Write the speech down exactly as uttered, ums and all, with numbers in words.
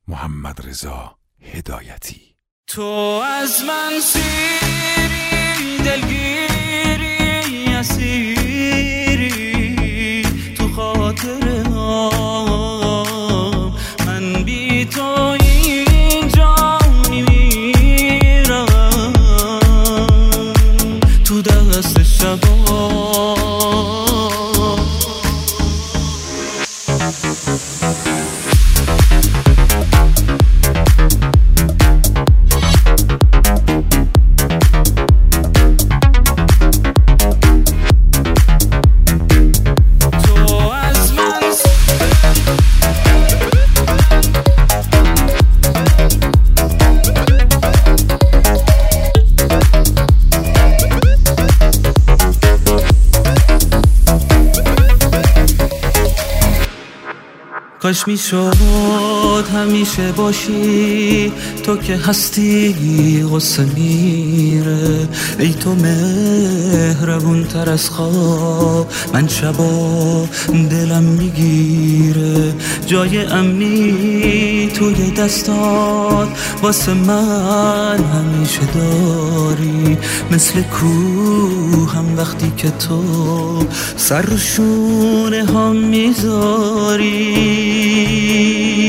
محمدرضا هدایتی. تو از من سیری، دلگیری، اسیری تو خاطر هم، من بی تو اینجا میمیرم تو دست شبا. کاش میشد همیشه باشی تو که هستی، غصه میره ای تو مهربون تر از خواب، من شبا دلم میگیره جای امنی توی دستات واسه من همیشه داری، مثل کوهم وقتی که تو سر رو شونه هم میذاری.